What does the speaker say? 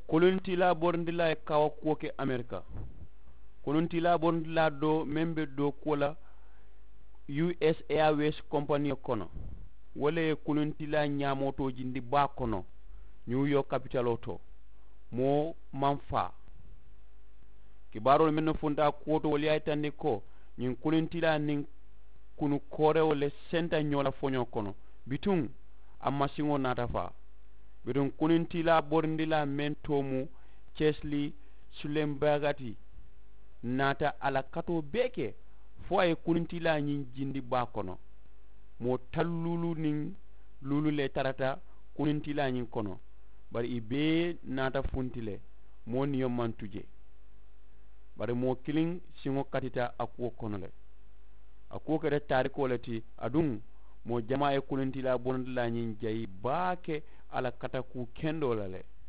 kolontila borndila e kawa kuoke america kolontila borndila do membe do kola US Airways company kono wala kolontila nyamotoji ndi ba kono New York capital oto mo manfa kibarol men funda koto wali ay tande ko nyin kolontila nin kunu kore wala senta nyola fonyo kono bitun amma singo nata fa bitun kolontila borndila men tomu Chesley Sulembagati nata ala kato beke fo ay kolontila nyin jindi ba kono mo tallulu nin lulu le tarata kolontila nyin kono bari ibe nata funtile mo niyo mantuje bari mo killing singo katita akuo kono le akuo kede tariko leti adun mo jama e kolontila borndila nyin jayi baake ala kata ku kendo le